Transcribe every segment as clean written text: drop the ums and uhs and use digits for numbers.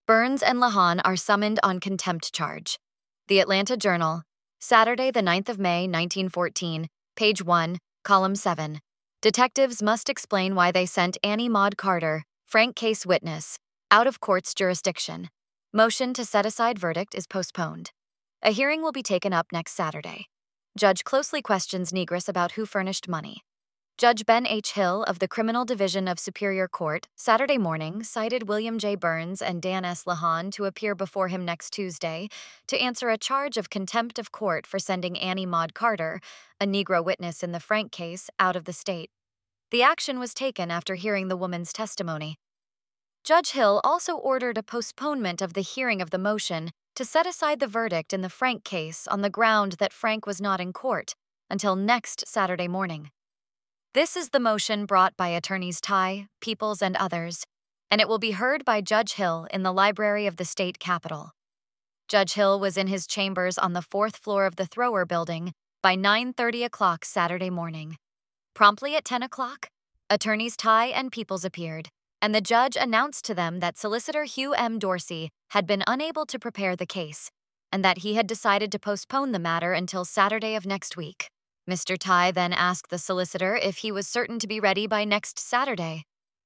Burns and Lahan are summoned on contempt charge. The Atlanta Journal, Saturday, the 9th of May, 1914, page 1, column 7. Detectives must explain why they sent Annie Maud Carter, Frank case witness, out of court's jurisdiction. Motion to set aside verdict is postponed. A hearing will be taken up next Saturday. Judge closely questions Negress about who furnished money. Judge Ben H. Hill of the Criminal Division of Superior Court, Saturday morning, cited William J. Burns and Dan S. Lahan to appear before him next Tuesday to answer a charge of contempt of court for sending Annie Maud Carter, a Negro witness in the Frank case, out of the state. The action was taken after hearing the woman's testimony. Judge Hill also ordered a postponement of the hearing of the motion to set aside the verdict in the Frank case on the ground that Frank was not in court until next Saturday morning. This is the motion brought by attorneys Tye, Peoples, and others, and it will be heard by Judge Hill in the library of the state capitol. Judge Hill was in his chambers on the 4th floor of the Thrower Building by 9:30 o'clock Saturday morning. Promptly at 10 o'clock, attorneys Tye and Peoples appeared, and the judge announced to them that Solicitor Hugh M. Dorsey had been unable to prepare the case, and that he had decided to postpone the matter until Saturday of next week. Mr. Tye then asked the solicitor if he was certain to be ready by next Saturday.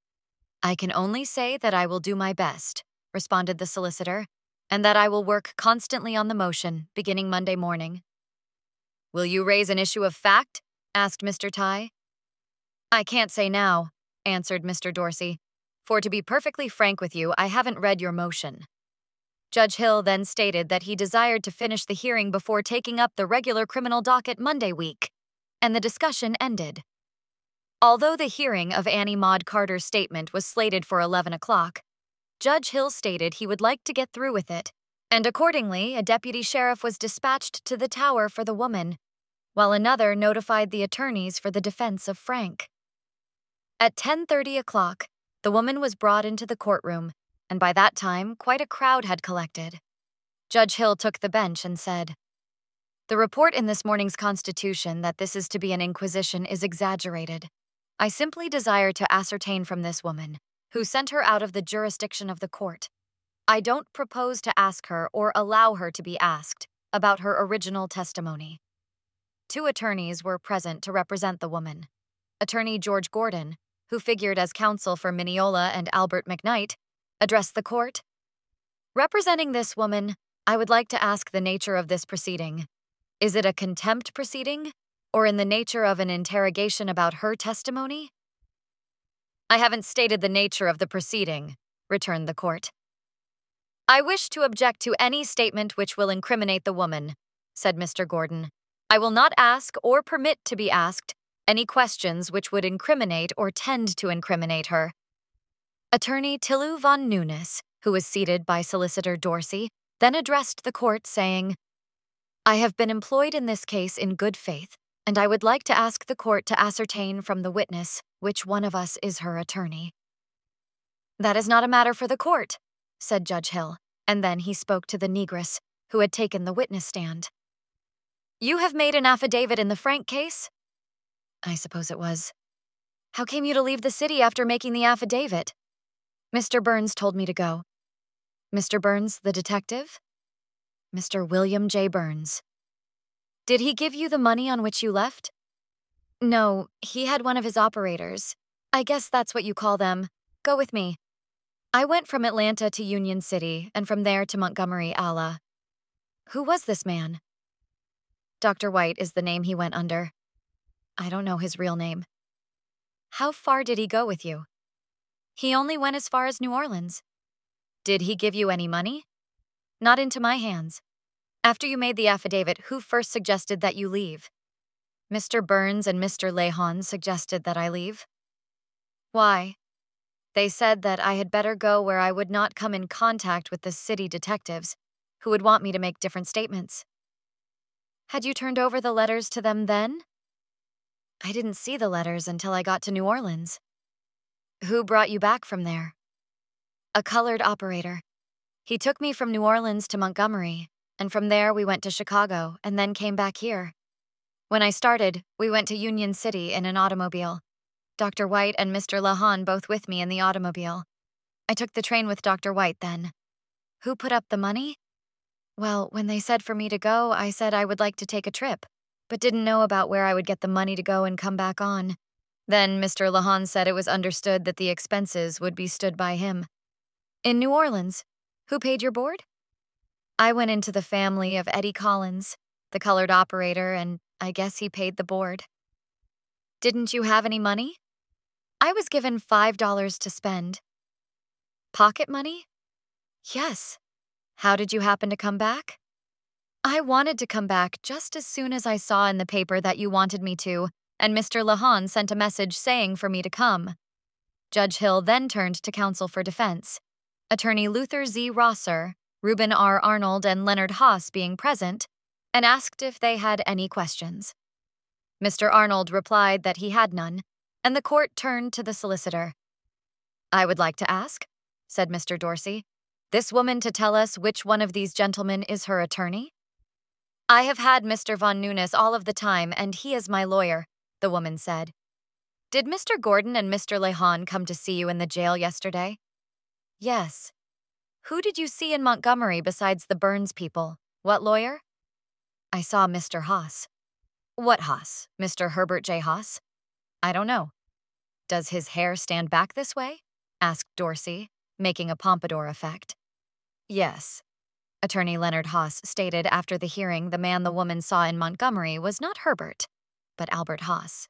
"I can only say that I will do my best," responded the solicitor, "and that I will work constantly on the motion, beginning Monday morning." "Will you raise an issue of fact?" asked Mr. Tye. "I can't say now," answered Mr. Dorsey, "for to be perfectly frank with you, I haven't read your motion." Judge Hill then stated that he desired to finish the hearing before taking up the regular criminal docket Monday week, and the discussion ended. Although the hearing of Annie Maud Carter's statement was slated for 11 o'clock, Judge Hill stated he would like to get through with it, and accordingly, a deputy sheriff was dispatched to the tower for the woman, while another notified the attorneys for the defense of Frank. At 10:30 o'clock, the woman was brought into the courtroom, and by that time, quite a crowd had collected. Judge Hill took the bench and said, "The report in this morning's Constitution that this is to be an inquisition is exaggerated. I simply desire to ascertain from this woman, who sent her out of the jurisdiction of the court. I don't propose to ask her or allow her to be asked about her original testimony." 2 attorneys were present to represent the woman. Attorney George Gordon, who figured as counsel for Mineola and Albert McKnight, addressed the court. "Representing this woman, I would like to ask the nature of this proceeding. Is it a contempt proceeding, or in the nature of an interrogation about her testimony?" "I haven't stated the nature of the proceeding," returned the court. "I wish to object to any statement which will incriminate the woman," said Mr. Gordon. "I will not ask or permit to be asked any questions which would incriminate or tend to incriminate her." Attorney Tillou von Nunes, who was seated by Solicitor Dorsey, then addressed the court saying, "I have been employed in this case in good faith, and I would like to ask the court to ascertain from the witness which one of us is her attorney." "That is not a matter for the court," said Judge Hill, and then he spoke to the negress, who had taken the witness stand. "You have made an affidavit in the Frank case?" "I suppose it was." "How came you to leave the city after making the affidavit?" "Mr. Burns told me to go." "Mr. Burns, the detective?" "Mr. William J. Burns." "Did he give you the money on which you left?" "No, he had one of his operators. I guess that's what you call them. Go with me." "I went from Atlanta to Union City, and from there to Montgomery, Ala." "Who was this man?" "Dr. White is the name he went under." "I don't know his real name." "How far did he go with you?" "He only went as far as New Orleans." "Did he give you any money?" "Not into my hands." "After you made the affidavit, who first suggested that you leave?" "Mr. Burns and Mr. Lahan suggested that I leave." "Why?" "They said that I had better go where I would not come in contact with the city detectives, who would want me to make different statements." "Had you turned over the letters to them then?" "I didn't see the letters until I got to New Orleans." "Who brought you back from there?" "A colored operator. He took me from New Orleans to Montgomery, and from there we went to Chicago and then came back here. When I started, we went to Union City in an automobile. Dr. White and Mr. Lahan both with me in the automobile. I took the train with Dr. White then." Who put up the money? Well, when they said for me to go, I said I would like to take a trip, but didn't know about where I would get the money to go and come back on. Then Mr. Lahan said it was understood that the expenses would be stood by him. In New Orleans, who paid your board? I went into the family of Eddie Collins, the colored operator, and I guess he paid the board. Didn't you have any money? I was given $5 to spend. Pocket money? Yes. How did you happen to come back? I wanted to come back just as soon as I saw in the paper that you wanted me to, and Mr. Lahan sent a message saying for me to come. Judge Hill then turned to counsel for defense, Attorney Luther Z. Rosser, Reuben R. Arnold, and Leonard Haas being present, and asked if they had any questions. Mr. Arnold replied that he had none, and the court turned to the solicitor. I would like to ask, said Mr. Dorsey, this woman to tell us which one of these gentlemen is her attorney? I have had Mr. Von Nunes all of the time, and he is my lawyer, the woman said. Did Mr. Gordon and Mr. Lahan come to see you in the jail yesterday? Yes. Who did you see in Montgomery besides the Burns people? What lawyer? I saw Mr. Haas. What Haas? Mr. Herbert J. Haas? I don't know. Does his hair stand back this way? Asked Dorsey, making a pompadour effect. Yes. Attorney Leonard Haas stated after the hearing the man the woman saw in Montgomery was not Herbert, but Albert Haas.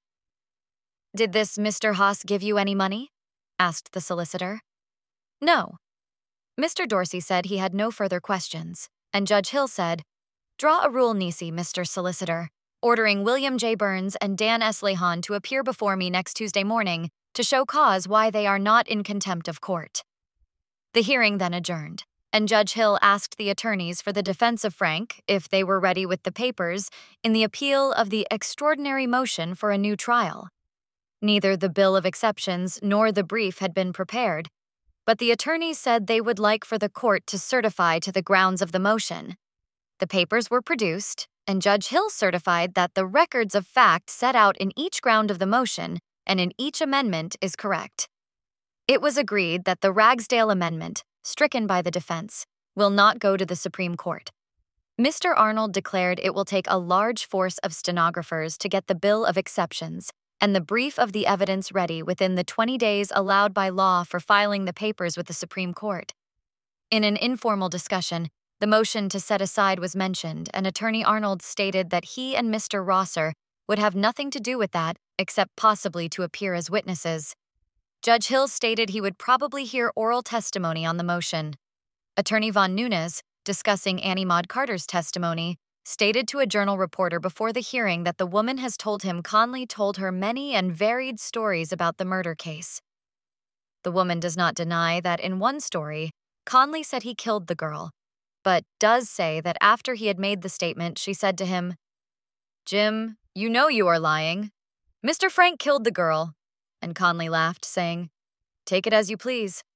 Did this Mr. Haas give you any money? Asked the solicitor. No. Mr. Dorsey said he had no further questions, and Judge Hill said, Draw a rule, Nisi, Mr. Solicitor, ordering William J. Burns and Dan S. Lahan to appear before me next Tuesday morning to show cause why they are not in contempt of court. The hearing then adjourned, and Judge Hill asked the attorneys for the defense of Frank if they were ready with the papers in the appeal of the extraordinary motion for a new trial. Neither the bill of exceptions nor the brief had been prepared, but the attorneys said they would like for the court to certify to the grounds of the motion. The papers were produced, and Judge Hill certified that the records of fact set out in each ground of the motion and in each amendment is correct. It was agreed that the Ragsdale Amendment, stricken by the defense, will not go to the Supreme Court. Mr. Arnold declared it will take a large force of stenographers to get the bill of exceptions and the brief of the evidence ready within the 20 days allowed by law for filing the papers with the Supreme Court. In an informal discussion, the motion to set aside was mentioned, and Attorney Arnold stated that he and Mr. Rosser would have nothing to do with that except possibly to appear as witnesses. Judge Hill stated he would probably hear oral testimony on the motion. Attorney Von Nunes, discussing Annie Maud Carter's testimony, stated to a journal reporter before the hearing that the woman has told him Conley told her many and varied stories about the murder case. The woman does not deny that in one story, Conley said he killed the girl, but does say that after he had made the statement, she said to him, Jim, you know you are lying. Mr. Frank killed the girl. And Conley laughed, saying, Take it as you please.